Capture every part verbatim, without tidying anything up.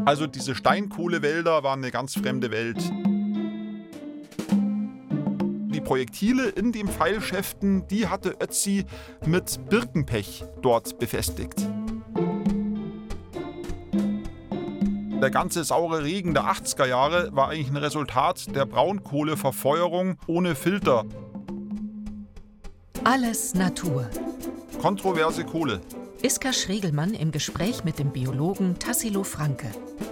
Also diese Steinkohlewälder waren eine ganz fremde Welt. Die Projektile in den Pfeilschäften, die hatte Ötzi mit Birkenpech dort befestigt. Der ganze saure Regen der achtziger Jahre war eigentlich ein Resultat der Braunkohleverfeuerung ohne Filter. Alles Natur. Kontroverse Kohle. Iska Schregelmann im Gespräch mit dem Biologen Tassilo Franke.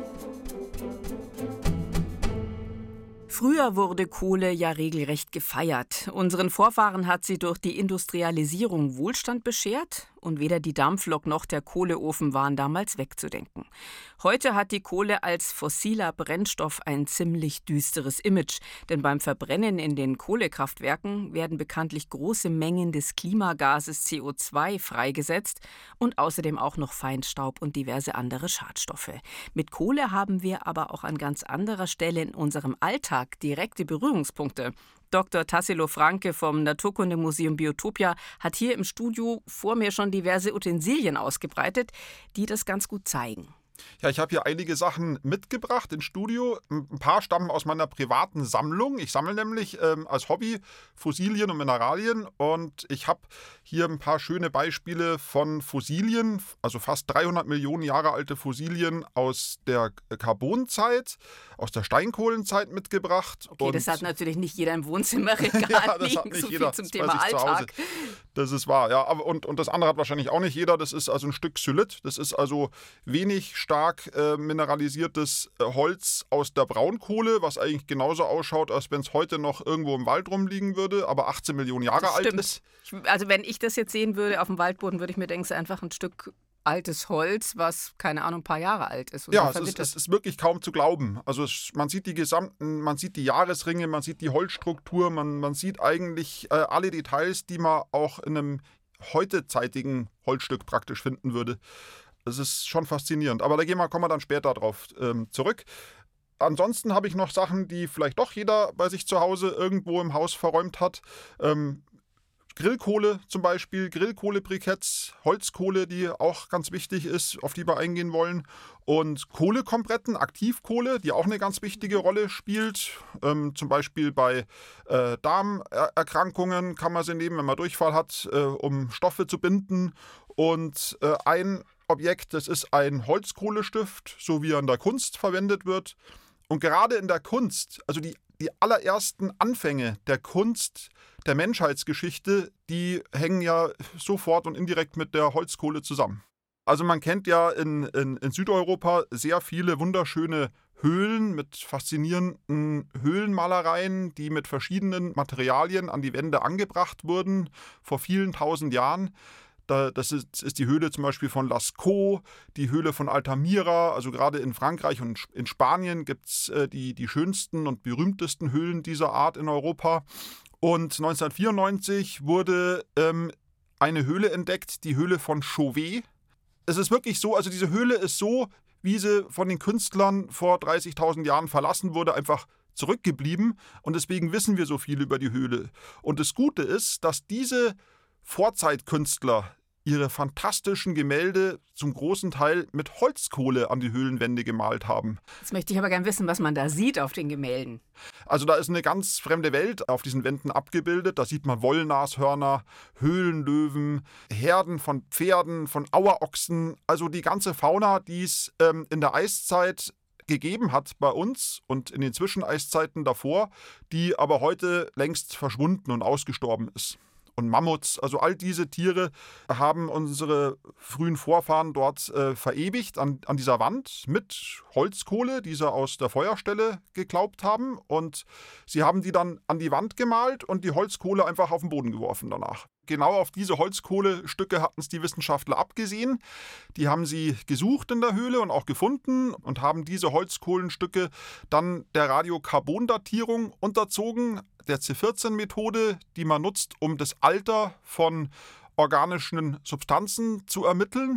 Früher wurde Kohle ja regelrecht gefeiert. Unseren Vorfahren hat sie durch die Industrialisierung Wohlstand beschert und weder die Dampflok noch der Kohleofen waren damals wegzudenken. Heute hat die Kohle als fossiler Brennstoff ein ziemlich düsteres Image, denn beim Verbrennen in den Kohlekraftwerken werden bekanntlich große Mengen des Klimagases C O zwei freigesetzt und außerdem auch noch Feinstaub und diverse andere Schadstoffe. Mit Kohle haben wir aber auch an ganz anderer Stelle in unserem Alltag direkte Berührungspunkte. Doktor Tassilo Franke vom Naturkundemuseum Biotopia hat hier im Studio vor mir schon diverse Utensilien ausgebreitet, die das ganz gut zeigen. Ja, ich habe hier einige Sachen mitgebracht ins Studio. Ein paar stammen aus meiner privaten Sammlung. Ich sammle nämlich ähm, als Hobby Fossilien und Mineralien und ich habe hier ein paar schöne Beispiele von Fossilien, also fast dreihundert Millionen Jahre alte Fossilien aus der Karbonzeit, aus der Steinkohlenzeit mitgebracht. Okay, und das hat natürlich nicht jeder im Wohnzimmerregal ja, das liegen, hat nicht so jeder. viel zum Das Thema weiß ich zu Alltag. Hause. Das ist wahr, ja. Aber und, und das andere hat wahrscheinlich auch nicht jeder. Das ist also ein Stück Xylit. Das ist also wenig stark äh, mineralisiertes äh, Holz aus der Braunkohle, was eigentlich genauso ausschaut, als wenn es heute noch irgendwo im Wald rumliegen würde, aber achtzehn Millionen Jahre Das alt stimmt. ist. Ich, also wenn ich das jetzt sehen würde auf dem Waldboden, würde ich mir denken, es ist einfach ein Stück altes Holz, was, keine Ahnung, ein paar Jahre alt ist. Und Ja, es ist, es ist wirklich kaum zu glauben. Also es, man sieht die gesamten, man sieht die Jahresringe, man sieht die Holzstruktur, man, man sieht eigentlich äh, alle Details, die man auch in einem heutezeitigen Holzstück praktisch finden würde. Das ist schon faszinierend. Aber da gehen wir, kommen wir dann später drauf ähm, zurück. Ansonsten habe ich noch Sachen, die vielleicht doch jeder bei sich zu Hause irgendwo im Haus verräumt hat. Ähm, Grillkohle zum Beispiel, Grillkohlebriketts, Holzkohle, die auch ganz wichtig ist, auf die wir eingehen wollen. Und Kohlekompretten, Aktivkohle, die auch eine ganz wichtige Rolle spielt. Ähm, zum Beispiel bei äh, Darmerkrankungen kann man sie nehmen, wenn man Durchfall hat, äh, um Stoffe zu binden. Und äh, ein Objekt, das ist ein Holzkohlestift, so wie er in der Kunst verwendet wird. Und gerade in der Kunst, also die, die allerersten Anfänge der Kunst, der Menschheitsgeschichte, die hängen ja sofort und indirekt mit der Holzkohle zusammen. Also man kennt ja in, in, in Südeuropa sehr viele wunderschöne Höhlen mit faszinierenden Höhlenmalereien, die mit verschiedenen Materialien an die Wände angebracht wurden vor vielen tausend Jahren. Das ist, ist die Höhle zum Beispiel von Lascaux, die Höhle von Altamira. Also gerade in Frankreich und in Spanien gibt es äh, die, die schönsten und berühmtesten Höhlen dieser Art in Europa. Und neunzehnhundertvierundneunzig wurde ähm, eine Höhle entdeckt, die Höhle von Chauvet. Es ist wirklich so, also diese Höhle ist so, wie sie von den Künstlern vor dreißigtausend Jahren verlassen wurde, einfach zurückgeblieben. Und deswegen wissen wir so viel über die Höhle. Und das Gute ist, dass diese Vorzeitkünstler ihre fantastischen Gemälde zum großen Teil mit Holzkohle an die Höhlenwände gemalt haben. Jetzt möchte ich aber gerne wissen, was man da sieht auf den Gemälden. Also da ist eine ganz fremde Welt auf diesen Wänden abgebildet. Da sieht man Wollnashörner, Höhlenlöwen, Herden von Pferden, von Auerochsen. Also die ganze Fauna, die es ähm, in der Eiszeit gegeben hat bei uns und in den Zwischeneiszeiten davor, die aber heute längst verschwunden und ausgestorben ist. Und Mammuts, also all diese Tiere haben unsere frühen Vorfahren dort äh, verewigt an, an dieser Wand mit Holzkohle, die sie aus der Feuerstelle geklaubt haben. Und sie haben die dann an die Wand gemalt und die Holzkohle einfach auf den Boden geworfen danach. Genau auf diese Holzkohlestücke hatten es die Wissenschaftler abgesehen. Die haben sie gesucht in der Höhle und auch gefunden und haben diese Holzkohlenstücke dann der Radiokarbondatierung unterzogen, der C vierzehn Methode, die man nutzt, um das Alter von organischen Substanzen zu ermitteln.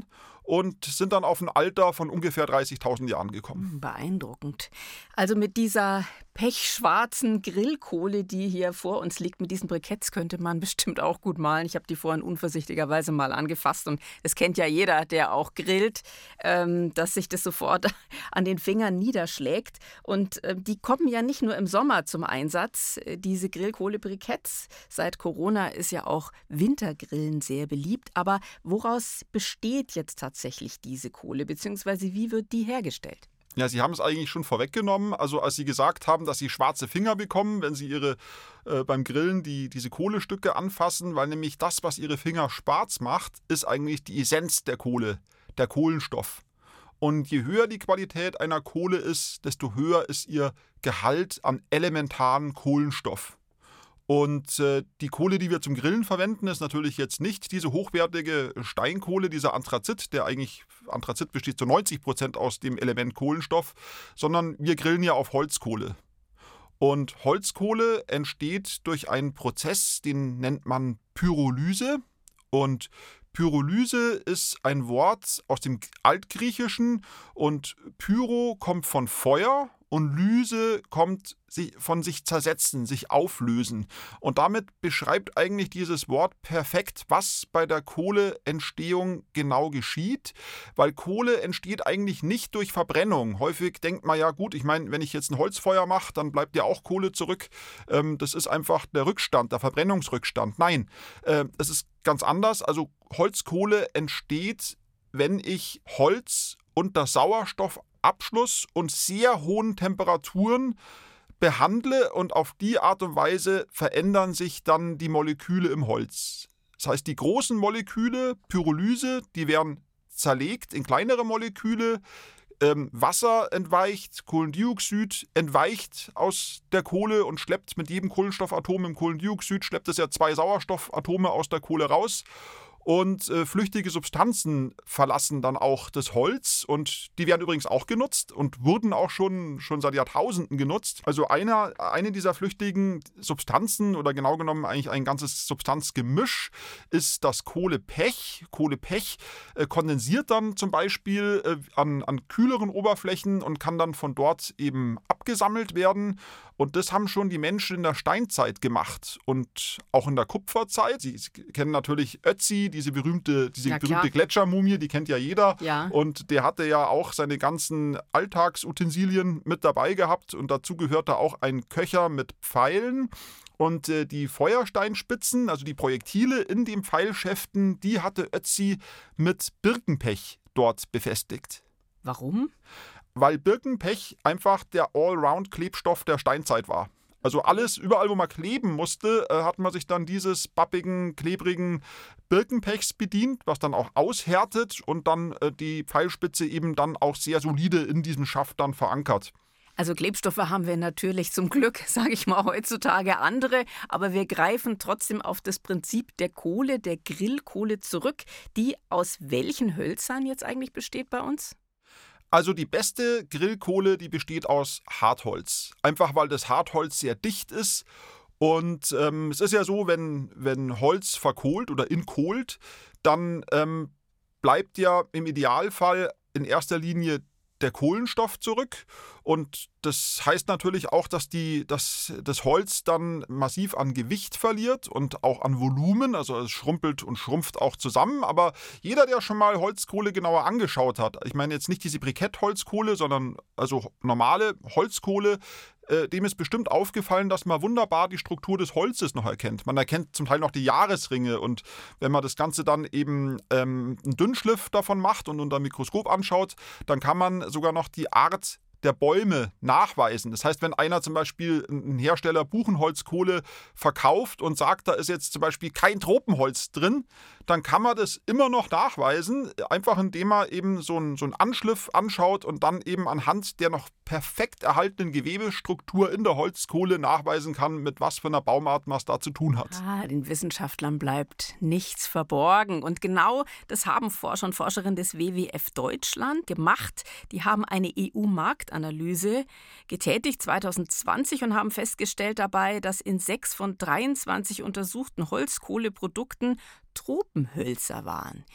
und sind dann auf ein Alter von ungefähr dreißigtausend Jahren gekommen. Beeindruckend. Also mit dieser pechschwarzen Grillkohle, die hier vor uns liegt, mit diesen Briketts könnte man bestimmt auch gut malen. Ich habe die vorhin unvorsichtigerweise mal angefasst und es kennt ja jeder, der auch grillt, ähm, dass sich das sofort an den Fingern niederschlägt. Und äh, die kommen ja nicht nur im Sommer zum Einsatz, äh, diese Grillkohle-Briketts. Seit Corona ist ja auch Wintergrillen sehr beliebt. Aber woraus besteht jetzt tatsächlich diese Kohle, beziehungsweise wie wird die hergestellt? Ja, Sie haben es eigentlich schon vorweggenommen. Also als Sie gesagt haben, dass Sie schwarze Finger bekommen, wenn Sie Ihre äh, beim Grillen die, diese Kohlestücke anfassen, weil nämlich das, was Ihre Finger schwarz macht, ist eigentlich die Essenz der Kohle, der Kohlenstoff. Und je höher die Qualität einer Kohle ist, desto höher ist ihr Gehalt an elementaren Kohlenstoff. Und äh, die Kohle, die wir zum Grillen verwenden, ist natürlich jetzt nicht diese hochwertige Steinkohle, dieser Anthrazit, der eigentlich, Anthrazit besteht zu neunzig Prozent aus dem Element Kohlenstoff, sondern wir grillen ja auf Holzkohle. Und Holzkohle entsteht durch einen Prozess, den nennt man Pyrolyse. Und Pyrolyse ist ein Wort aus dem Altgriechischen und Pyro kommt von Feuer und Lyse kommt von sich zersetzen, sich auflösen. Und damit beschreibt eigentlich dieses Wort perfekt, was bei der Kohleentstehung genau geschieht, weil Kohle entsteht eigentlich nicht durch Verbrennung. Häufig denkt man ja, gut, ich meine, wenn ich jetzt ein Holzfeuer mache, dann bleibt ja auch Kohle zurück. Ähm, das ist einfach der Rückstand, der Verbrennungsrückstand. Nein, äh, es ist ganz anders. Also Holzkohle entsteht, wenn ich Holz unter Sauerstoffabschluss und sehr hohen Temperaturen behandle und auf die Art und Weise verändern sich dann die Moleküle im Holz. Das heißt, die großen Moleküle, Pyrolyse, die werden zerlegt in kleinere Moleküle, ähm, Wasser entweicht, Kohlendioxid entweicht aus der Kohle und schleppt mit jedem Kohlenstoffatom im Kohlendioxid, schleppt es ja zwei Sauerstoffatome aus der Kohle raus. Und äh, flüchtige Substanzen verlassen dann auch das Holz und die werden übrigens auch genutzt und wurden auch schon, schon seit Jahrtausenden genutzt. Also einer, eine dieser flüchtigen Substanzen oder genau genommen eigentlich ein ganzes Substanzgemisch ist das Kohlepech. Kohlepech äh, kondensiert dann zum Beispiel äh, an, an kühleren Oberflächen und kann dann von dort eben abgesammelt werden. Und das haben schon die Menschen in der Steinzeit gemacht und auch in der Kupferzeit. Sie kennen natürlich Ötzi, diese berühmte, diese ja, berühmte Gletschermumie, die kennt ja jeder. Ja. Und der hatte ja auch seine ganzen Alltagsutensilien mit dabei gehabt. Und dazu gehörte auch ein Köcher mit Pfeilen. Und äh, die Feuersteinspitzen, also die Projektile in den Pfeilschäften, die hatte Ötzi mit Birkenpech dort befestigt. Warum? Weil Birkenpech einfach der Allround-Klebstoff der Steinzeit war. Also alles, überall wo man kleben musste, äh, hat man sich dann dieses babbigen, klebrigen Birkenpechs bedient, was dann auch aushärtet und dann äh, die Pfeilspitze eben dann auch sehr solide in diesem Schaft dann verankert. Also Klebstoffe haben wir natürlich zum Glück, sage ich mal, heutzutage andere, aber wir greifen trotzdem auf das Prinzip der Kohle, der Grillkohle zurück, die aus welchen Hölzern jetzt eigentlich besteht bei uns? Also die beste Grillkohle, die besteht aus Hartholz. Einfach weil das Hartholz sehr dicht ist. Und ähm, es ist ja so, wenn, wenn Holz verkohlt oder inkohlt, dann ähm, bleibt ja im Idealfall in erster Linie der Kohlenstoff zurück. Und das heißt natürlich auch, dass, die, dass das Holz dann massiv an Gewicht verliert und auch an Volumen. Also es schrumpelt und schrumpft auch zusammen. Aber jeder, der schon mal Holzkohle genauer angeschaut hat, ich meine jetzt nicht diese Brikettholzkohle, sondern also normale Holzkohle, äh, dem ist bestimmt aufgefallen, dass man wunderbar die Struktur des Holzes noch erkennt. Man erkennt zum Teil noch die Jahresringe. Und wenn man das Ganze dann eben ähm, einen Dünnschliff davon macht und unter dem Mikroskop anschaut, dann kann man sogar noch die Art der Bäume nachweisen. Das heißt, wenn einer zum Beispiel, ein Hersteller Buchenholzkohle verkauft und sagt, da ist jetzt zum Beispiel kein Tropenholz drin, dann kann man das immer noch nachweisen, einfach indem man eben so einen, so einen Anschliff anschaut und dann eben anhand der noch perfekt erhaltenen Gewebestruktur in der Holzkohle nachweisen kann, mit was für einer Baumart man es da zu tun hat. Ah, den Wissenschaftlern bleibt nichts verborgen. Und genau das haben Forscher und Forscherinnen des W W F Deutschland gemacht. Die haben eine E U-Marktanalyse getätigt zwanzig zwanzig und haben festgestellt dabei, dass in sechs von dreiundzwanzig untersuchten Holzkohleprodukten Tropenhölzer waren.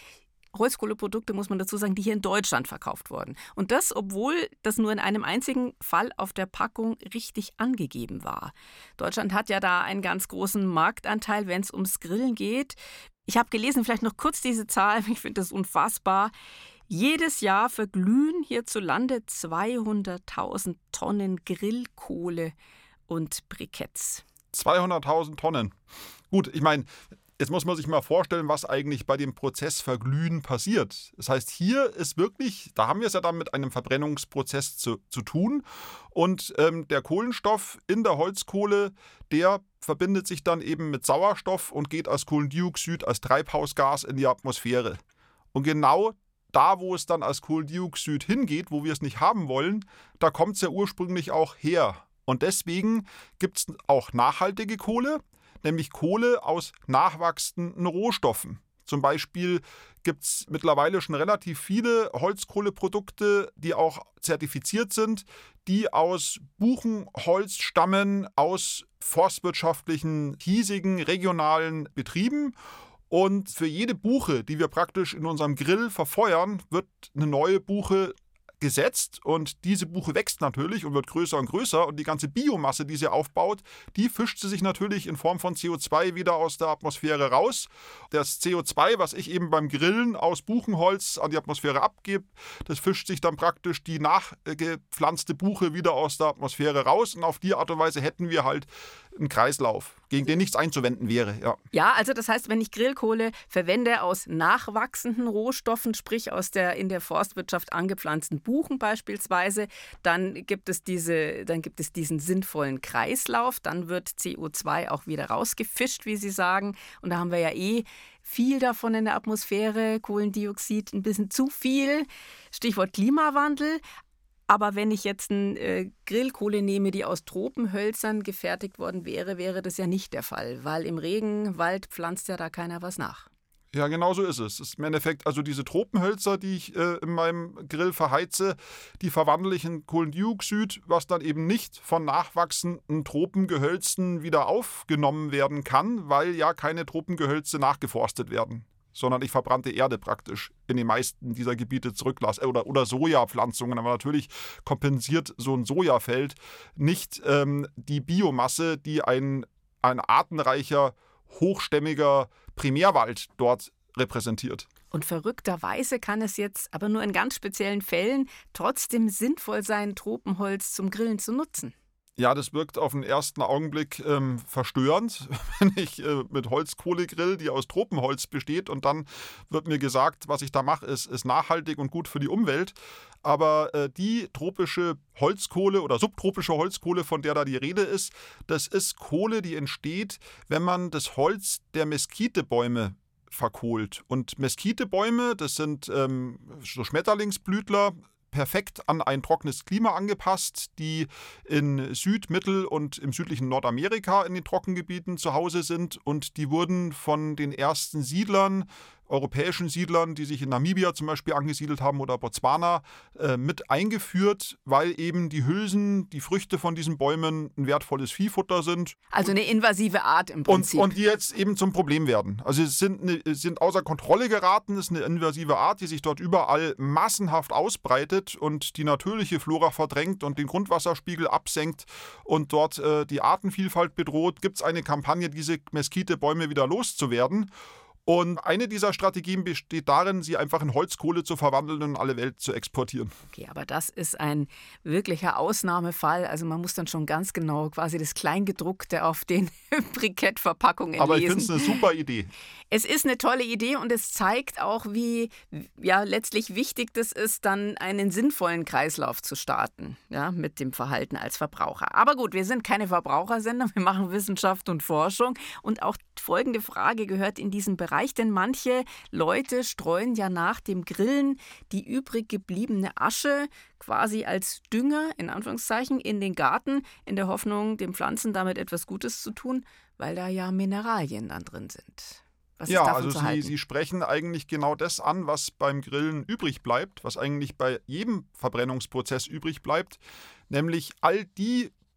Holzkohleprodukte, muss man dazu sagen, die hier in Deutschland verkauft wurden. Und das, obwohl das nur in einem einzigen Fall auf der Packung richtig angegeben war. Deutschland hat ja da einen ganz großen Marktanteil, wenn es ums Grillen geht. Ich habe gelesen, vielleicht noch kurz diese Zahl, ich finde das unfassbar. Jedes Jahr verglühen hierzulande zweihunderttausend Tonnen Grillkohle und Briketts. zweihunderttausend Tonnen. Gut, ich meine, jetzt muss man sich mal vorstellen, was eigentlich bei dem Prozess Verglühen passiert. Das heißt, hier ist wirklich, da haben wir es ja dann mit einem Verbrennungsprozess zu, zu tun. Und ähm, der Kohlenstoff in der Holzkohle, der verbindet sich dann eben mit Sauerstoff und geht als Kohlendioxid, als Treibhausgas in die Atmosphäre. Und genau da, wo es dann als Kohlendioxid hingeht, wo wir es nicht haben wollen, da kommt es ja ursprünglich auch her. Und deswegen gibt es auch nachhaltige Kohle, nämlich Kohle aus nachwachsenden Rohstoffen. Zum Beispiel gibt es mittlerweile schon relativ viele Holzkohleprodukte, die auch zertifiziert sind, die aus Buchenholz stammen, aus forstwirtschaftlichen, hiesigen, regionalen Betrieben. Und für jede Buche, die wir praktisch in unserem Grill verfeuern, wird eine neue Buche gesetzt und diese Buche wächst natürlich und wird größer und größer und die ganze Biomasse, die sie aufbaut, die fischt sie sich natürlich in Form von C O zwei wieder aus der Atmosphäre raus. Das C O zwei, was ich eben beim Grillen aus Buchenholz an die Atmosphäre abgebe, das fischt sich dann praktisch die nachgepflanzte Buche wieder aus der Atmosphäre raus und auf die Art und Weise hätten wir halt einen Kreislauf, gegen den nichts einzuwenden wäre. Ja. ja, also das heißt, wenn ich Grillkohle verwende aus nachwachsenden Rohstoffen, sprich aus der in der Forstwirtschaft angepflanzten Buchen beispielsweise, dann gibt es diese, dann gibt es diesen sinnvollen Kreislauf, dann wird C O zwei auch wieder rausgefischt, wie Sie sagen. Und da haben wir ja eh viel davon in der Atmosphäre, Kohlendioxid, ein bisschen zu viel. Stichwort Klimawandel. Aber wenn ich jetzt eine äh, Grillkohle nehme, die aus Tropenhölzern gefertigt worden wäre, wäre das ja nicht der Fall, weil im Regenwald pflanzt ja da keiner was nach. Ja, genau so ist es. Es ist im Endeffekt, also diese Tropenhölzer, die ich äh, in meinem Grill verheize, die verwandle ich in Kohlendioxid, was dann eben nicht von nachwachsenden Tropengehölzen wieder aufgenommen werden kann, weil ja keine Tropengehölze nachgeforstet werden, sondern ich verbrannte Erde praktisch in den meisten dieser Gebiete zurücklasse. Oder, oder Sojapflanzungen, aber natürlich kompensiert so ein Sojafeld nicht ähm, die Biomasse, die ein, ein artenreicher, hochstämmiger Primärwald dort repräsentiert. Und verrückterweise kann es jetzt aber nur in ganz speziellen Fällen trotzdem sinnvoll sein, Tropenholz zum Grillen zu nutzen. Ja, das wirkt auf den ersten Augenblick ähm, verstörend, wenn ich äh, mit Holzkohle grill, die aus Tropenholz besteht und dann wird mir gesagt, was ich da mache, ist, ist nachhaltig und gut für die Umwelt. Aber äh, die tropische Holzkohle oder subtropische Holzkohle, von der da die Rede ist, das ist Kohle, die entsteht, wenn man das Holz der Meskitebäume verkohlt. Und Meskitebäume, das sind ähm, so Schmetterlingsblütler, perfekt an ein trockenes Klima angepasst, die in Süd-, Mittel- und im südlichen Nordamerika in den Trockengebieten zu Hause sind. Und die wurden von den ersten Siedlern, europäischen Siedlern, die sich in Namibia zum Beispiel angesiedelt haben oder Botswana, äh, mit eingeführt, weil eben die Hülsen, die Früchte von diesen Bäumen ein wertvolles Viehfutter sind. Also eine invasive Art im Prinzip. Und, und die jetzt eben zum Problem werden. Also es sind, eine, sind außer Kontrolle geraten, es ist eine invasive Art, die sich dort überall massenhaft ausbreitet und die natürliche Flora verdrängt und den Grundwasserspiegel absenkt und dort äh, die Artenvielfalt bedroht. Gibt es eine Kampagne, diese Meskitebäume wieder loszuwerden. Und eine dieser Strategien besteht darin, sie einfach in Holzkohle zu verwandeln und in alle Welt zu exportieren. Okay, aber das ist ein wirklicher Ausnahmefall. Also man muss dann schon ganz genau quasi das Kleingedruckte auf den Brikettverpackungen lesen. Aber ich finde es eine super Idee. Es ist eine tolle Idee und es zeigt auch, wie ja, letztlich wichtig das ist, dann einen sinnvollen Kreislauf zu starten, ja, mit dem Verhalten als Verbraucher. Aber gut, wir sind keine Verbrauchersender, wir machen Wissenschaft und Forschung. Und auch folgende Frage gehört in diesen Bereich, denn manche Leute streuen ja nach dem Grillen die übrig gebliebene Asche quasi als Dünger, in Anführungszeichen, in den Garten, in der Hoffnung, den Pflanzen damit etwas Gutes zu tun, weil da ja Mineralien dann drin sind. Was ja, ist davon also zu halten? Sie, Sie sprechen eigentlich genau das an, was beim Grillen übrig bleibt, was eigentlich bei jedem Verbrennungsprozess übrig bleibt, nämlich all die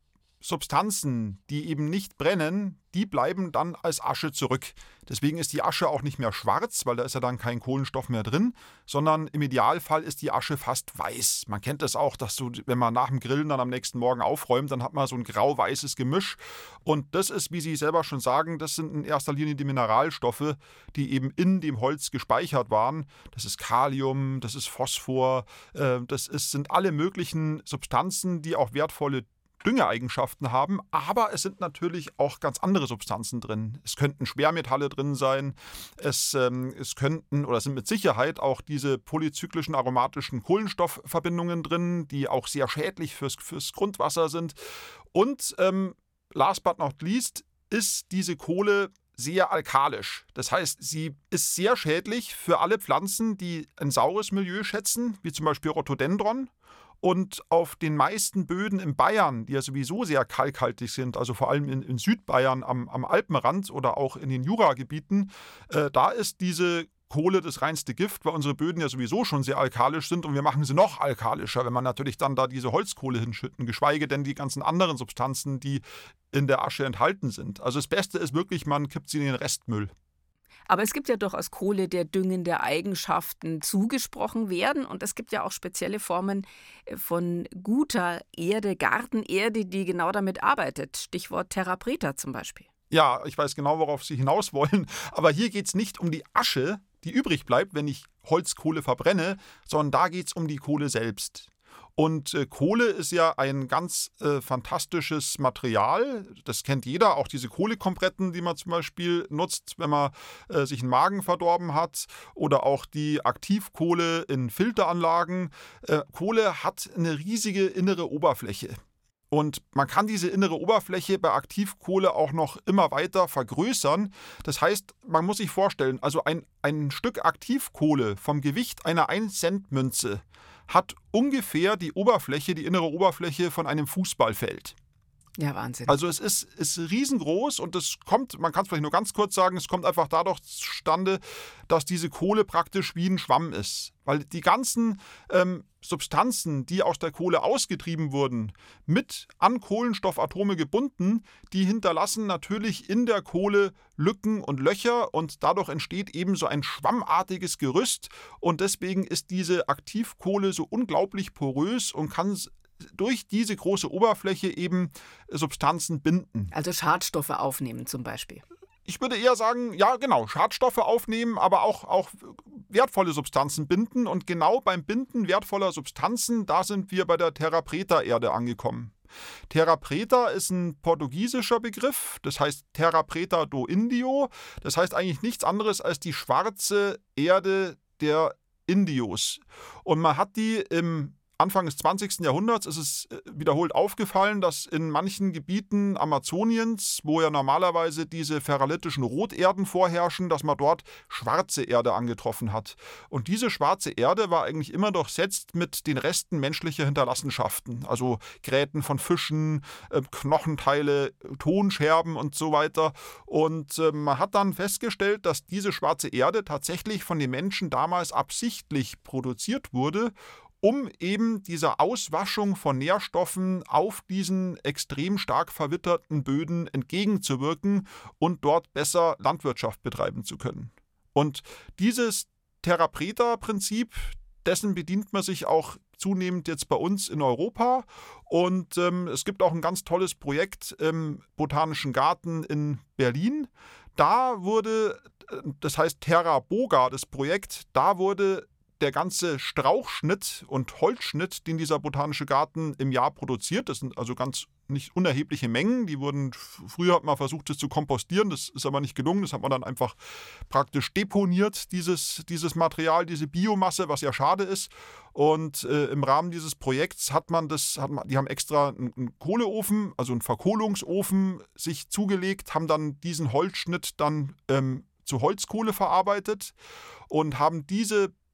Substanzen, die eben nicht brennen, die bleiben dann als Asche zurück. Deswegen ist die Asche auch nicht mehr schwarz, weil da ist ja dann kein Kohlenstoff mehr drin, sondern im Idealfall ist die Asche fast weiß. Man kennt das auch, dass du, wenn man nach dem Grillen dann am nächsten Morgen aufräumt, dann hat man so ein grau-weißes Gemisch. Und das ist, wie Sie selber schon sagen, das sind in erster Linie die Mineralstoffe, die eben in dem Holz gespeichert waren. Das ist Kalium, das ist Phosphor, äh, das ist, sind alle möglichen Substanzen, die auch wertvolle Düngeeigenschaften haben, aber es sind natürlich auch ganz andere Substanzen drin. Es könnten Schwermetalle drin sein, es, ähm, es könnten oder sind mit Sicherheit auch diese polyzyklischen aromatischen Kohlenstoffverbindungen drin, die auch sehr schädlich fürs, fürs Grundwasser sind. Und ähm, last but not least ist diese Kohle sehr alkalisch. Das heißt, sie ist sehr schädlich für alle Pflanzen, die ein saures Milieu schätzen, wie zum Beispiel Rhododendron. Und auf den meisten Böden in Bayern, die ja sowieso sehr kalkhaltig sind, also vor allem in, in Südbayern am, am Alpenrand oder auch in den Juragebieten, äh, da ist diese Kohle das reinste Gift, weil unsere Böden ja sowieso schon sehr alkalisch sind und wir machen sie noch alkalischer, wenn man natürlich dann da diese Holzkohle hinschütten, geschweige denn die ganzen anderen Substanzen, die in der Asche enthalten sind. Also das Beste ist wirklich, man kippt sie in den Restmüll. Aber es gibt ja durchaus Kohle, der düngende Eigenschaften zugesprochen werden. Und es gibt ja auch spezielle Formen von guter Erde, Gartenerde, die genau damit arbeitet. Stichwort Terra Preta zum Beispiel. Ja, ich weiß genau, worauf Sie hinaus wollen. Aber hier geht es nicht um die Asche, die übrig bleibt, wenn ich Holzkohle verbrenne, sondern da geht es um die Kohle selbst. Und äh, Kohle ist ja ein ganz äh, fantastisches Material. Das kennt jeder, auch diese Kohlekompretten, die man zum Beispiel nutzt, wenn man äh, sich einen Magen verdorben hat. Oder auch die Aktivkohle in Filteranlagen. Äh, Kohle hat eine riesige innere Oberfläche. Und man kann diese innere Oberfläche bei Aktivkohle auch noch immer weiter vergrößern. Das heißt, man muss sich vorstellen, also ein, ein Stück Aktivkohle vom Gewicht einer ein Cent Münze hat ungefähr die Oberfläche, die innere Oberfläche von einem Fußballfeld. Ja, Wahnsinn. Also es ist, ist riesengroß und es kommt, man kann es vielleicht nur ganz kurz sagen, es kommt einfach dadurch zustande, dass diese Kohle praktisch wie ein Schwamm ist. Weil die ganzen ähm, Substanzen, die aus der Kohle ausgetrieben wurden, mit an Kohlenstoffatome gebunden, die hinterlassen natürlich in der Kohle Lücken und Löcher und dadurch entsteht eben so ein schwammartiges Gerüst und deswegen ist diese Aktivkohle so unglaublich porös und kann durch diese große Oberfläche eben Substanzen binden. Also Schadstoffe aufnehmen zum Beispiel. Ich würde eher sagen, ja genau, Schadstoffe aufnehmen, aber auch, auch wertvolle Substanzen binden. Und genau beim Binden wertvoller Substanzen, da sind wir bei der Terra Preta-Erde angekommen. Terra Preta ist ein portugiesischer Begriff, das heißt Terra Preta do Indio. Das heißt eigentlich nichts anderes als die schwarze Erde der Indios. Und man hat die im Anfang des zwanzigsten Jahrhunderts ist es wiederholt aufgefallen, dass in manchen Gebieten Amazoniens, wo ja normalerweise diese ferralitischen Roterden vorherrschen, dass man dort schwarze Erde angetroffen hat. Und diese schwarze Erde war eigentlich immer durchsetzt mit den Resten menschlicher Hinterlassenschaften, also Gräten von Fischen, Knochenteile, Tonscherben und so weiter. Und man hat dann festgestellt, dass diese schwarze Erde tatsächlich von den Menschen damals absichtlich produziert wurde, um eben dieser Auswaschung von Nährstoffen auf diesen extrem stark verwitterten Böden entgegenzuwirken und dort besser Landwirtschaft betreiben zu können. Und dieses Terra Preta-Prinzip, dessen bedient man sich auch zunehmend jetzt bei uns in Europa. Und ähm, es gibt auch ein ganz tolles Projekt im Botanischen Garten in Berlin. Da wurde, das heißt Terra Boga, das Projekt, da wurde der ganze Strauchschnitt und Holzschnitt, den dieser botanische Garten im Jahr produziert, das sind also ganz nicht unerhebliche Mengen, die wurden, früher hat man versucht, das zu kompostieren, das ist aber nicht gelungen, das hat man dann einfach praktisch deponiert, dieses, dieses Material, diese Biomasse, was ja schade ist. Und äh, im Rahmen dieses Projekts hat man das, hat man, die haben extra einen, einen Kohleofen, also einen Verkohlungsofen sich zugelegt, haben dann diesen Holzschnitt dann ähm, zu Holzkohle verarbeitet und haben diese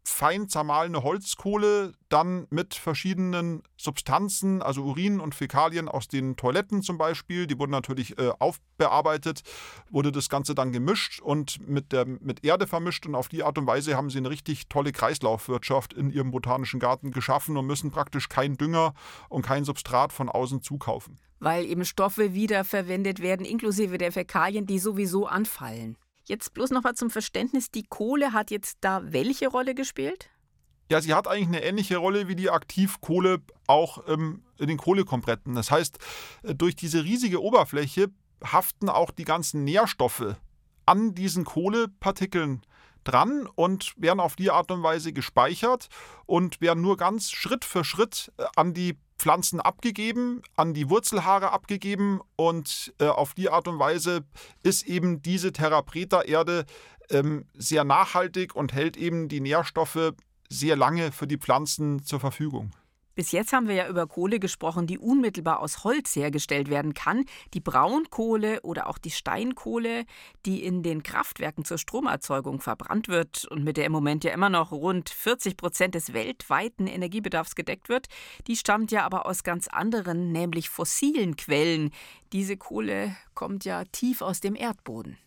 fein zermahlene Holzkohle, dann mit verschiedenen Substanzen, also Urin und Fäkalien aus den Toiletten zum Beispiel, die wurden natürlich äh, aufbearbeitet, wurde das Ganze dann gemischt und mit, der, mit Erde vermischt und auf die Art und Weise haben sie eine richtig tolle Kreislaufwirtschaft in ihrem botanischen Garten geschaffen und müssen praktisch keinen Dünger und kein Substrat von außen zukaufen. Weil eben Stoffe wiederverwendet werden, inklusive der Fäkalien, die sowieso anfallen. Jetzt bloß noch mal zum Verständnis, die Kohle hat jetzt da welche Rolle gespielt? Ja, sie hat eigentlich eine ähnliche Rolle wie die Aktivkohle auch ähm, in den Kohlekombretten. Das heißt, durch diese riesige Oberfläche haften auch die ganzen Nährstoffe an diesen Kohlepartikeln dran und werden auf die Art und Weise gespeichert und werden nur ganz Schritt für Schritt an die Pflanzen abgegeben, an die Wurzelhaare abgegeben und äh, auf die Art und Weise ist eben diese Terra Preta Erde ähm, sehr nachhaltig und hält eben die Nährstoffe sehr lange für die Pflanzen zur Verfügung. Bis jetzt haben wir ja über Kohle gesprochen, die unmittelbar aus Holz hergestellt werden kann. Die Braunkohle oder auch die Steinkohle, die in den Kraftwerken zur Stromerzeugung verbrannt wird und mit der im Moment ja immer noch rund vierzig Prozent des weltweiten Energiebedarfs gedeckt wird, die stammt ja aber aus ganz anderen, nämlich fossilen Quellen. Diese Kohle kommt ja tief aus dem Erdboden.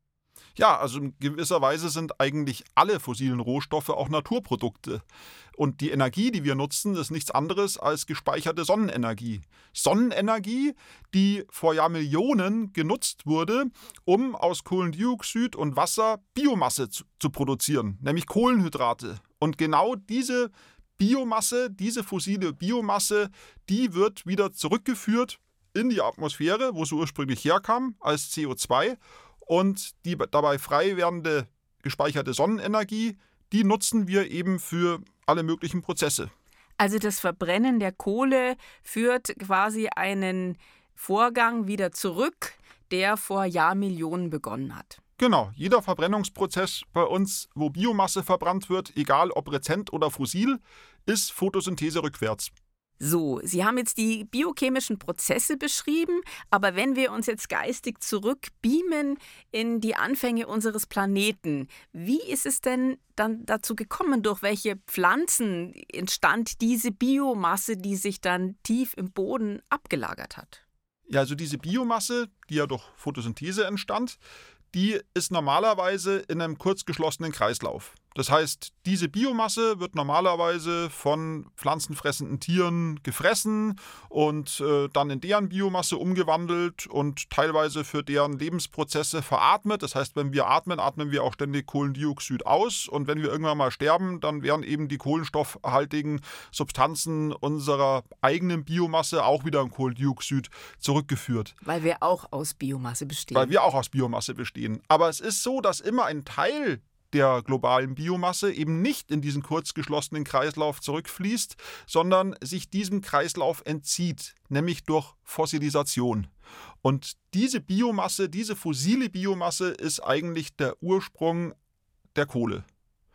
Ja, also in gewisser Weise sind eigentlich alle fossilen Rohstoffe auch Naturprodukte. Und die Energie, die wir nutzen, ist nichts anderes als gespeicherte Sonnenenergie. Sonnenenergie, die vor Jahrmillionen genutzt wurde, um aus Kohlendioxid und Wasser Biomasse zu, zu produzieren, nämlich Kohlenhydrate. Und genau diese Biomasse, diese fossile Biomasse, die wird wieder zurückgeführt in die Atmosphäre, wo sie ursprünglich herkam, als C O zwei. Und die dabei frei werdende gespeicherte Sonnenenergie, die nutzen wir eben für alle möglichen Prozesse. Also das Verbrennen der Kohle führt quasi einen Vorgang wieder zurück, der vor Jahrmillionen begonnen hat. Genau, jeder Verbrennungsprozess bei uns, wo Biomasse verbrannt wird, egal ob rezent oder fossil, ist Photosynthese rückwärts. So, Sie haben jetzt die biochemischen Prozesse beschrieben, aber wenn wir uns jetzt geistig zurückbeamen in die Anfänge unseres Planeten, wie ist es denn dann dazu gekommen, durch welche Pflanzen entstand diese Biomasse, die sich dann tief im Boden abgelagert hat? Ja, also diese Biomasse, die ja durch Photosynthese entstand, die ist normalerweise in einem kurzgeschlossenen Kreislauf. Das heißt, diese Biomasse wird normalerweise von pflanzenfressenden Tieren gefressen und äh, dann in deren Biomasse umgewandelt und teilweise für deren Lebensprozesse veratmet. Das heißt, wenn wir atmen, atmen wir auch ständig Kohlendioxid aus und wenn wir irgendwann mal sterben, dann werden eben die kohlenstoffhaltigen Substanzen unserer eigenen Biomasse auch wieder in Kohlendioxid zurückgeführt. Weil wir auch aus Biomasse bestehen. Weil wir auch aus Biomasse bestehen. Aber es ist so, dass immer ein Teil der globalen Biomasse eben nicht in diesen kurzgeschlossenen Kreislauf zurückfließt, sondern sich diesem Kreislauf entzieht, nämlich durch Fossilisation. Und diese Biomasse, diese fossile Biomasse ist eigentlich der Ursprung der Kohle.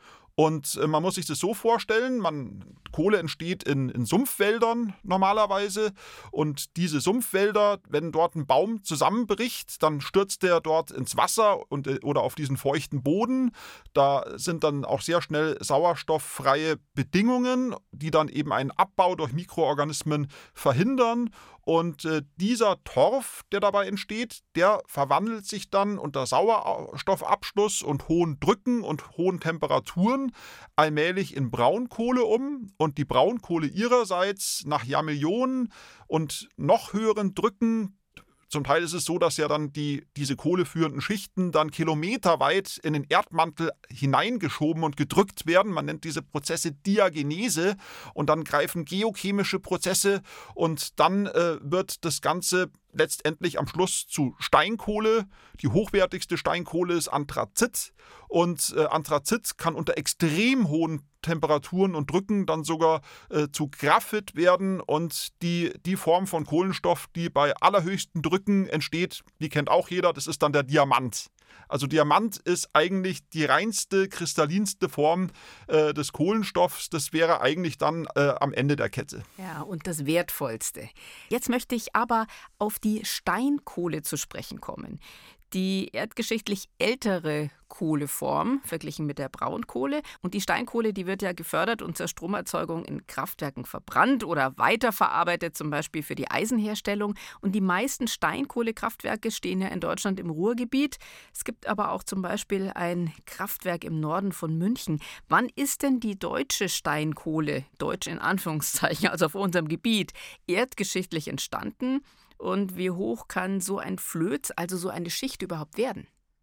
Und man muss sich das so vorstellen, man, Kohle entsteht in, in Sumpfwäldern normalerweise und diese Sumpfwälder, wenn dort ein Baum zusammenbricht, dann stürzt der dort ins Wasser und, oder auf diesen feuchten Boden. Da sind dann auch sehr schnell sauerstofffreie Bedingungen, die dann eben einen Abbau durch Mikroorganismen verhindern. Und äh, dieser Torf, der dabei entsteht, der verwandelt sich dann unter Sauerstoffabschluss und hohen Drücken und hohen Temperaturen allmählich in Braunkohle um. Und die Braunkohle ihrerseits nach Jahrmillionen und noch höheren Drücken, zum Teil ist es so, dass ja dann die, diese kohleführenden Schichten dann kilometerweit in den Erdmantel hineingeschoben und gedrückt werden. Man nennt diese Prozesse Diagenese und dann greifen geochemische Prozesse und dann äh, wird das Ganze letztendlich am Schluss zu Steinkohle. Die hochwertigste Steinkohle ist Anthrazit und äh, Anthrazit kann unter extrem hohen Temperaturen und Drücken dann sogar äh, zu Graphit werden und die, die Form von Kohlenstoff, die bei allerhöchsten Drücken entsteht, die kennt auch jeder, das ist dann der Diamant. Also Diamant ist eigentlich die reinste, kristallinste Form äh, des Kohlenstoffs. Das wäre eigentlich dann äh, am Ende der Kette. Ja, und das Wertvollste. Jetzt möchte ich aber auf die Steinkohle zu sprechen kommen. die erdgeschichtlich ältere Kohleform, verglichen mit der Braunkohle. Und die Steinkohle, die wird ja gefördert und zur Stromerzeugung in Kraftwerken verbrannt oder weiterverarbeitet, zum Beispiel für die Eisenherstellung. Und die meisten Steinkohlekraftwerke stehen ja in Deutschland im Ruhrgebiet. Es gibt aber auch zum Beispiel ein Kraftwerk im Norden von München. Wann ist denn die deutsche Steinkohle, deutsch in Anführungszeichen, also auf unserem Gebiet, erdgeschichtlich entstanden? Und wie hoch kann so ein Flöz, also so eine Schicht überhaupt werden?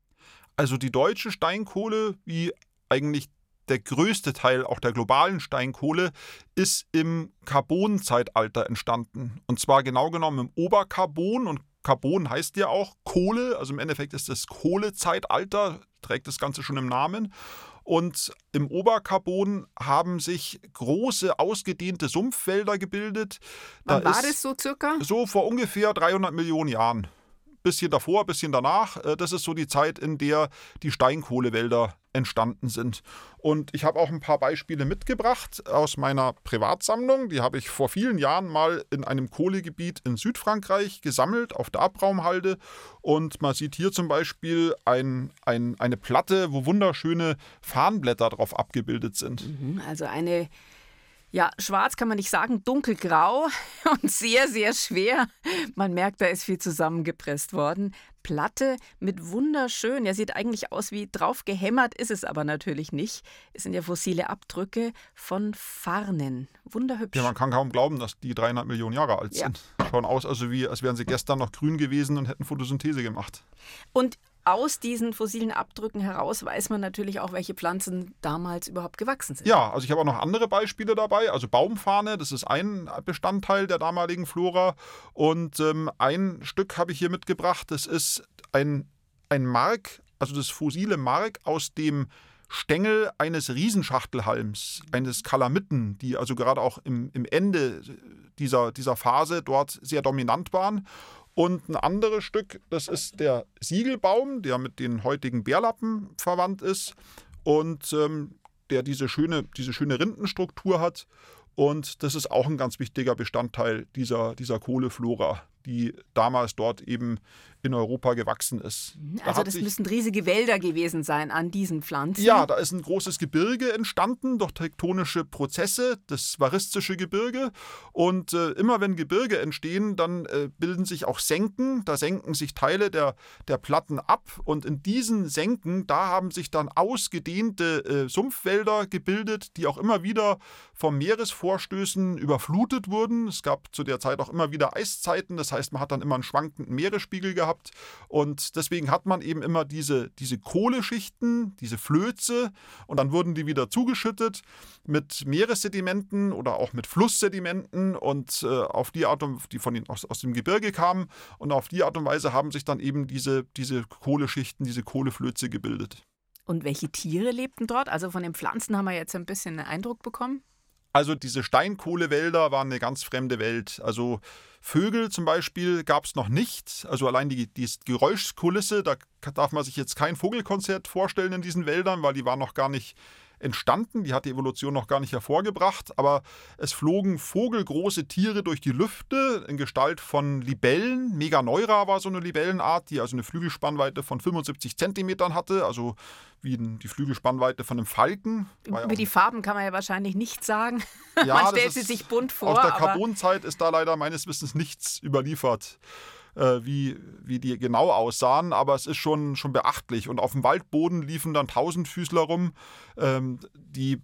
Also die deutsche Steinkohle, wie eigentlich der größte Teil auch der globalen Steinkohle, ist im Karbonzeitalter entstanden. Und zwar genau genommen im Oberkarbon. Und Karbon heißt ja auch Kohle. Also im Endeffekt ist das Kohlezeitalter, trägt das Ganze schon im Namen. Und im Oberkarbon haben sich große, ausgedehnte Sumpfwälder gebildet. Wann da war das so circa? So vor ungefähr dreihundert Millionen Jahren. Bisschen davor, bisschen danach. Das ist so die Zeit, in der die Steinkohlewälder entstanden sind. Und ich habe auch ein paar Beispiele mitgebracht aus meiner Privatsammlung. Die habe ich vor vielen Jahren mal in einem Kohlegebiet in Südfrankreich gesammelt, auf der Abraumhalde. Und man sieht hier zum Beispiel ein, ein, eine Platte, wo wunderschöne Farnblätter drauf abgebildet sind. Also eine... Ja, schwarz kann man nicht sagen, dunkelgrau und sehr, sehr schwer. Man merkt, da ist viel zusammengepresst worden. Platte mit wunderschön, ja, sieht eigentlich aus wie drauf gehämmert, ist es aber natürlich nicht. Es sind ja fossile Abdrücke von Farnen. Wunderhübsch. Ja, man kann kaum glauben, dass die dreihundert Millionen Jahre alt sind. Ja. Schauen aus, also wie, als wären sie gestern noch grün gewesen und hätten Photosynthese gemacht. Und aus diesen fossilen Abdrücken heraus weiß man natürlich auch, welche Pflanzen damals überhaupt gewachsen sind. Ja, also ich habe auch noch andere Beispiele dabei. Also Baumfarne, das ist ein Bestandteil der damaligen Flora. Und ähm, ein Stück habe ich hier mitgebracht. Das ist ein, ein Mark, also das fossile Mark aus dem Stängel eines Riesenschachtelhalms, eines Kalamitten, die also gerade auch im, im Ende dieser, dieser Phase dort sehr dominant waren. Und ein anderes Stück, das ist der Siegelbaum, der mit den heutigen Bärlappen verwandt ist und ähm, der diese schöne, diese schöne Rindenstruktur hat. Und das ist auch ein ganz wichtiger Bestandteil dieser, dieser Kohleflora, die damals dort eben in Europa gewachsen ist. Also da das müssen riesige Wälder gewesen sein an diesen Pflanzen. Ja, da ist ein großes Gebirge entstanden durch tektonische Prozesse, das varistische Gebirge. Und äh, immer wenn Gebirge entstehen, dann äh, bilden sich auch Senken. Da senken sich Teile der, der Platten ab. Und in diesen Senken, da haben sich dann ausgedehnte äh, Sumpfwälder gebildet, die auch immer wieder vom Meeresvorstößen überflutet wurden. Es gab zu der Zeit auch immer wieder Eiszeiten. Das heißt, man hat dann immer einen schwankenden Meeresspiegel gehabt. Und deswegen hat man eben immer diese, diese Kohleschichten, diese Flöze, und dann wurden die wieder zugeschüttet mit Meeressedimenten oder auch mit Flusssedimenten und äh, auf die Art und die von den, aus, aus dem Gebirge kamen, und auf die Art und Weise haben sich dann eben diese, diese Kohleschichten, diese Kohleflöze gebildet. Und welche Tiere lebten dort? Also von den Pflanzen haben wir jetzt ein bisschen einen Eindruck bekommen. Also diese Steinkohlewälder waren eine ganz fremde Welt. Also Vögel zum Beispiel gab es noch nicht. Also allein die, die Geräuschkulisse, da darf man sich jetzt kein Vogelkonzert vorstellen in diesen Wäldern, weil die waren noch gar nicht entstanden. Die hat die Evolution noch gar nicht hervorgebracht. Aber es flogen vogelgroße Tiere durch die Lüfte in Gestalt von Libellen. Meganeura war so eine Libellenart, die also eine Flügelspannweite von fünfundsiebzig Zentimetern hatte. Also wie die Flügelspannweite von einem Falken. Über die Farben kann man ja wahrscheinlich nichts sagen. Ja, man stellt sie sich bunt vor. Aus der Karbonzeit ist da leider meines Wissens nichts überliefert, äh, wie, wie die genau aussahen. Aber es ist schon, schon beachtlich. Und auf dem Waldboden liefen dann Tausendfüßler rum, ähm, die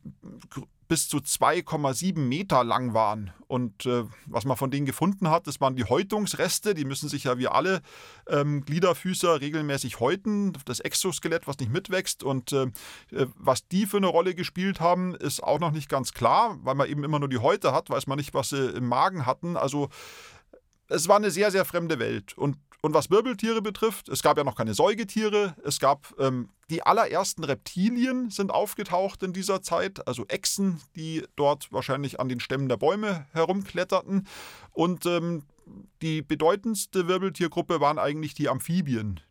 bis zu zwei Komma sieben Meter lang waren. Und äh, was man von denen gefunden hat, das waren die Häutungsreste. Die müssen sich ja wie alle ähm, Gliederfüßer regelmäßig häuten. Das Exoskelett, was nicht mitwächst. Und äh, was die für eine Rolle gespielt haben, ist auch noch nicht ganz klar, weil man eben immer nur die Häute hat, weiß man nicht, was sie im Magen hatten. Also es war eine sehr, sehr fremde Welt. Und, und was Wirbeltiere betrifft, es gab ja noch keine Säugetiere. Es gab ähm, die allerersten Reptilien sind aufgetaucht in dieser Zeit, also Echsen, die dort wahrscheinlich an den Stämmen der Bäume herumkletterten. Und ähm, die bedeutendste Wirbeltiergruppe waren eigentlich die Amphibien,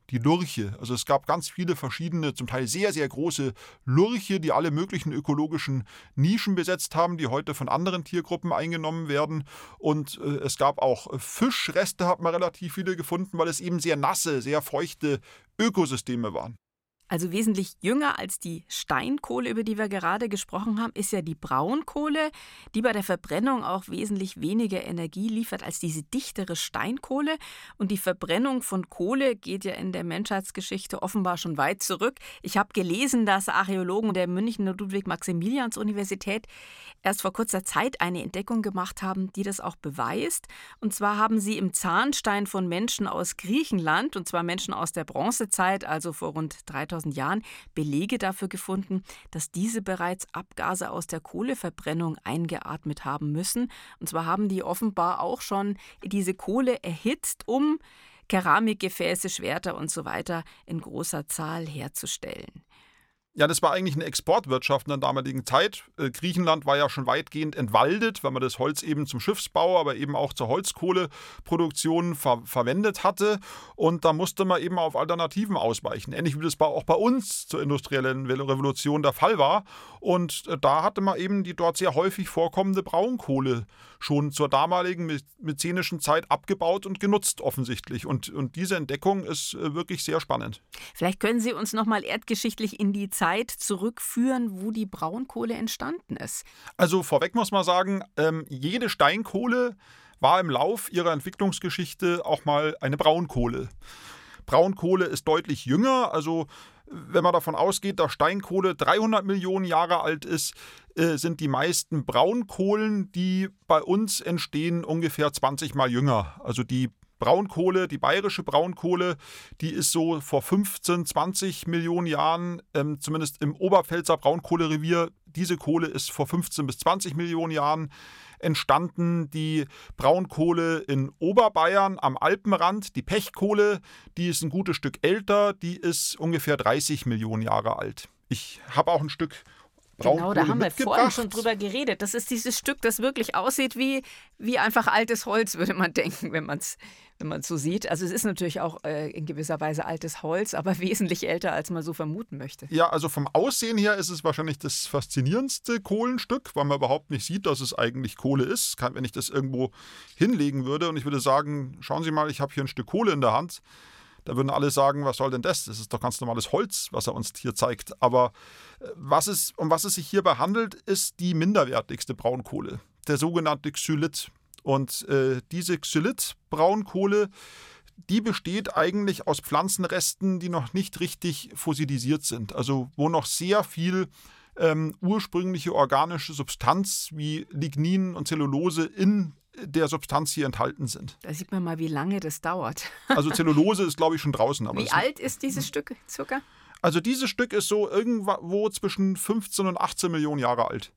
die Lurche. Also es gab ganz viele verschiedene, zum Teil sehr, sehr große Lurche, die alle möglichen ökologischen Nischen besetzt haben, die heute von anderen Tiergruppen eingenommen werden. Und äh, es gab auch Fischreste, hat man relativ viele gefunden, weil es eben sehr nasse, sehr feuchte Ökosysteme waren. Also wesentlich jünger als die Steinkohle, über die wir gerade gesprochen haben, ist ja die Braunkohle, die bei der Verbrennung auch wesentlich weniger Energie liefert als diese dichtere Steinkohle. Und die Verbrennung von Kohle geht ja in der Menschheitsgeschichte offenbar schon weit zurück. Ich habe gelesen, dass Archäologen der Münchner Ludwig-Maximilians-Universität erst vor kurzer Zeit eine Entdeckung gemacht haben, die das auch beweist. Und zwar haben sie im Zahnstein von Menschen aus Griechenland, und zwar Menschen aus der Bronzezeit, also vor rund dreitausend Jahren, Belege dafür gefunden, dass diese bereits Abgase aus der Kohleverbrennung eingeatmet haben müssen. Und zwar haben die offenbar auch schon diese Kohle erhitzt, um Keramikgefäße, Schwerter und so weiter in großer Zahl herzustellen. Ja, das war eigentlich eine Exportwirtschaft in der damaligen Zeit. Äh, Griechenland war ja schon weitgehend entwaldet, weil man das Holz eben zum Schiffsbau, aber eben auch zur Holzkohleproduktion ver- verwendet hatte. Und da musste man eben auf Alternativen ausweichen. Ähnlich wie das bei, auch bei uns zur industriellen Revolution der Fall war. Und äh, da hatte man eben die dort sehr häufig vorkommende Braunkohle schon zur damaligen myzenischen Zeit abgebaut und genutzt offensichtlich. Und, und diese Entdeckung ist äh, wirklich sehr spannend. Vielleicht können Sie uns noch mal erdgeschichtlich in die Zeit zurückführen, wo die Braunkohle entstanden ist. Also vorweg muss man sagen, ähm, jede Steinkohle war im Lauf ihrer Entwicklungsgeschichte auch mal eine Braunkohle. Braunkohle ist deutlich jünger, also wenn man davon ausgeht, dass Steinkohle dreihundert Millionen Jahre alt ist, äh, sind die meisten Braunkohlen, die bei uns entstehen, ungefähr zwanzig Mal jünger. Also die Braunkohle, die bayerische Braunkohle, die ist so vor fünfzehn, zwanzig Millionen Jahren, ähm, zumindest im Oberpfälzer Braunkohlerevier, diese Kohle ist vor fünfzehn bis zwanzig Millionen Jahren entstanden. Die Braunkohle in Oberbayern am Alpenrand, die Pechkohle, die ist ein gutes Stück älter, die ist ungefähr dreißig Millionen Jahre alt. Ich habe auch ein Stück Genau, da haben wir mitgebracht. vorhin schon drüber geredet. Das ist dieses Stück, das wirklich aussieht wie, wie einfach altes Holz, würde man denken, wenn man es wenn man es so sieht. Also es ist natürlich auch äh, in gewisser Weise altes Holz, aber wesentlich älter, als man so vermuten möchte. Ja, also vom Aussehen her ist es wahrscheinlich das faszinierendste Kohlenstück, weil man überhaupt nicht sieht, dass es eigentlich Kohle ist. Wenn ich das irgendwo hinlegen würde und ich würde sagen, schauen Sie mal, ich habe hier ein Stück Kohle in der Hand, da würden alle sagen, was soll denn das? Das ist doch ganz normales Holz, was er uns hier zeigt. Aber was es, um was es sich hierbei handelt, ist die minderwertigste Braunkohle, der sogenannte Xylit. Und äh, diese Xylit-Braunkohle, die besteht eigentlich aus Pflanzenresten, die noch nicht richtig fossilisiert sind. Also wo noch sehr viel ähm, ursprüngliche organische Substanz wie Lignin und Zellulose in der Substanz hier enthalten sind. Da sieht man mal, wie lange das dauert. Also Zellulose ist, glaube ich, schon draußen. Aber wie alt ist dieses Stück circa? Also dieses Stück ist so irgendwo zwischen fünfzehn und achtzehn Millionen Jahre alt.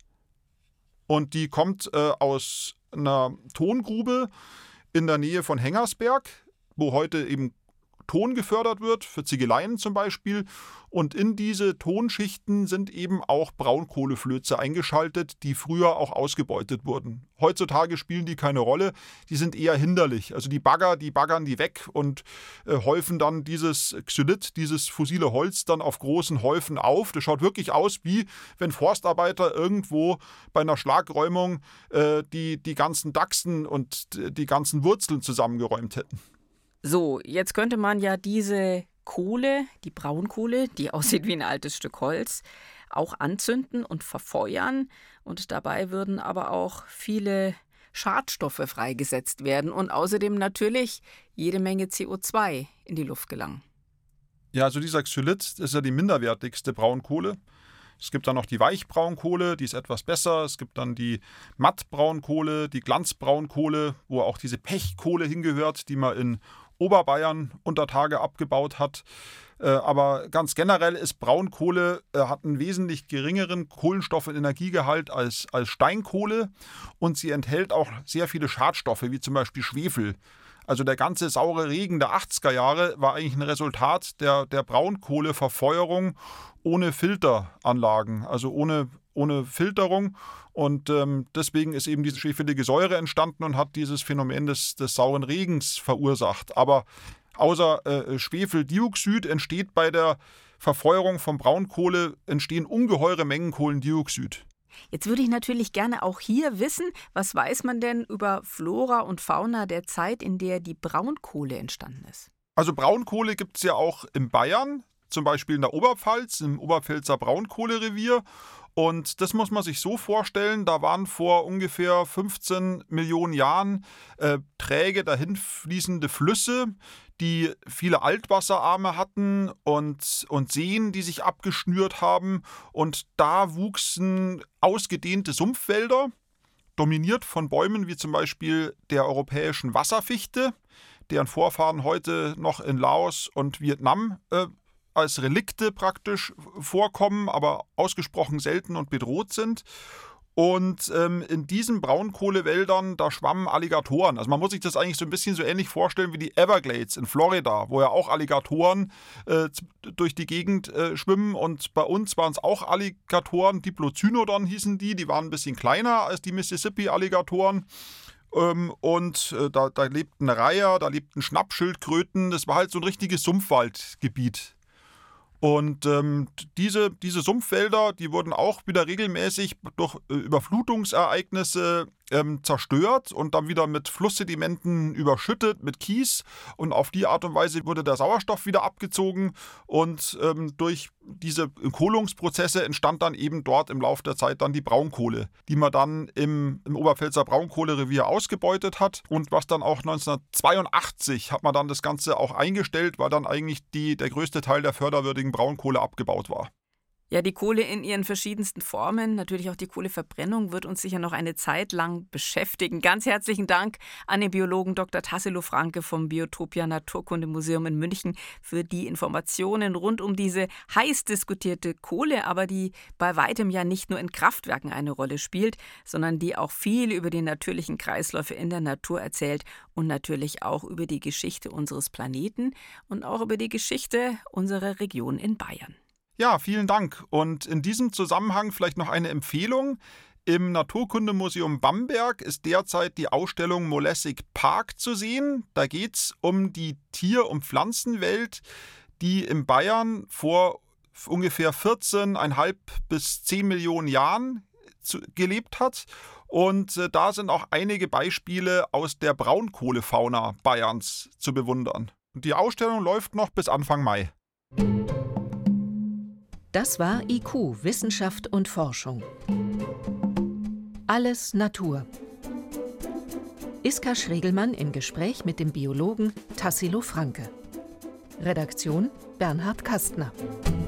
Und die kommt äh, aus einer Tongrube in der Nähe von Hengersberg, wo heute eben Ton gefördert wird, für Ziegeleien zum Beispiel. Und in diese Tonschichten sind eben auch Braunkohleflöze eingeschaltet, die früher auch ausgebeutet wurden. Heutzutage spielen die keine Rolle, die sind eher hinderlich. Also die Bagger, die baggern die weg und äh, häufen dann dieses Xylit, dieses fossile Holz dann auf großen Häufen auf. Das schaut wirklich aus, wie wenn Forstarbeiter irgendwo bei einer Schlagräumung äh, die, die ganzen Dachsen und die ganzen Wurzeln zusammengeräumt hätten. So, jetzt könnte man ja diese Kohle, die Braunkohle, die aussieht wie ein altes Stück Holz, auch anzünden und verfeuern. Und dabei würden aber auch viele Schadstoffe freigesetzt werden und außerdem natürlich jede Menge C O zwei in die Luft gelangen. Ja, also dieser Xylit ist ja die minderwertigste Braunkohle. Es gibt dann noch die Weichbraunkohle, die ist etwas besser. Es gibt dann die Mattbraunkohle, die Glanzbraunkohle, wo auch diese Pechkohle hingehört, die man in Oberbayern unter Tage abgebaut hat. Äh, aber ganz generell ist Braunkohle, äh, hat einen wesentlich geringeren Kohlenstoff- und Energiegehalt als, als Steinkohle und sie enthält auch sehr viele Schadstoffe, wie zum Beispiel Schwefel. Also der ganze saure Regen der achtziger Jahre war eigentlich ein Resultat der, der Braunkohleverfeuerung ohne Filteranlagen, also ohne, ohne Filterung. Und ähm, deswegen ist eben diese schwefelige Säure entstanden und hat dieses Phänomen des, des sauren Regens verursacht. Aber Außer äh, Schwefeldioxid entsteht bei der Verfeuerung von Braunkohle entstehen ungeheure Mengen Kohlendioxid. Jetzt würde ich natürlich gerne auch hier wissen, was weiß man denn über Flora und Fauna der Zeit, in der die Braunkohle entstanden ist? Also Braunkohle gibt es ja auch in Bayern, zum Beispiel in der Oberpfalz, im Oberpfälzer Braunkohlerevier. Und das muss man sich so vorstellen, da waren vor ungefähr fünfzehn Millionen Jahren äh, träge dahinfließende Flüsse, die viele Altwasserarme hatten und, und Seen, die sich abgeschnürt haben. Und da wuchsen ausgedehnte Sumpfwälder, dominiert von Bäumen wie zum Beispiel der europäischen Wasserfichte, deren Vorfahren heute noch in Laos und Vietnam äh, als Relikte praktisch vorkommen, aber ausgesprochen selten und bedroht sind. Und ähm, in diesen Braunkohlewäldern, da schwammen Alligatoren. Also man muss sich das eigentlich so ein bisschen so ähnlich vorstellen wie die Everglades in Florida, wo ja auch Alligatoren äh, durch die Gegend äh, schwimmen. Und bei uns waren es auch Alligatoren, Diplocynodon hießen die, die waren ein bisschen kleiner als die Mississippi-Alligatoren. Ähm, und äh, da, da lebten Reiher, da lebten Schnappschildkröten. Das war halt so ein richtiges Sumpfwaldgebiet. Und ähm, diese, diese Sumpfwälder, die wurden auch wieder regelmäßig durch äh, Überflutungsereignisse ähm, zerstört und dann wieder mit Flusssedimenten überschüttet, mit Kies. Und auf die Art und Weise wurde der Sauerstoff wieder abgezogen. Und ähm, durch diese Kohlungsprozesse entstand dann eben dort im Laufe der Zeit dann die Braunkohle, die man dann im, im Oberpfälzer Braunkohlerevier ausgebeutet hat. Und was dann auch neunzehnhundertzweiundachtzig hat man dann das Ganze auch eingestellt, weil dann eigentlich die, der größte Teil der förderwürdigen Braunkohle abgebaut war. Ja, die Kohle in ihren verschiedensten Formen, natürlich auch die Kohleverbrennung, wird uns sicher noch eine Zeit lang beschäftigen. Ganz herzlichen Dank an den Biologen Doktor Tassilo Franke vom Biotopia Naturkundemuseum in München für die Informationen rund um diese heiß diskutierte Kohle, aber die bei weitem ja nicht nur in Kraftwerken eine Rolle spielt, sondern die auch viel über die natürlichen Kreisläufe in der Natur erzählt und natürlich auch über die Geschichte unseres Planeten und auch über die Geschichte unserer Region in Bayern. Ja, vielen Dank. Und in diesem Zusammenhang vielleicht noch eine Empfehlung. Im Naturkundemuseum Bamberg ist derzeit die Ausstellung Molässig Park zu sehen. Da geht es um die Tier- und Pflanzenwelt, die in Bayern vor ungefähr vierzehn Komma fünf bis zehn Millionen Jahren zu, gelebt hat. Und äh, da sind auch einige Beispiele aus der Braunkohlefauna Bayerns zu bewundern. Und die Ausstellung läuft noch bis Anfang Mai. Das war I Q, Wissenschaft und Forschung. Alles Natur. Iska Schregelmann im Gespräch mit dem Biologen Tassilo Franke. Redaktion Bernhard Kastner.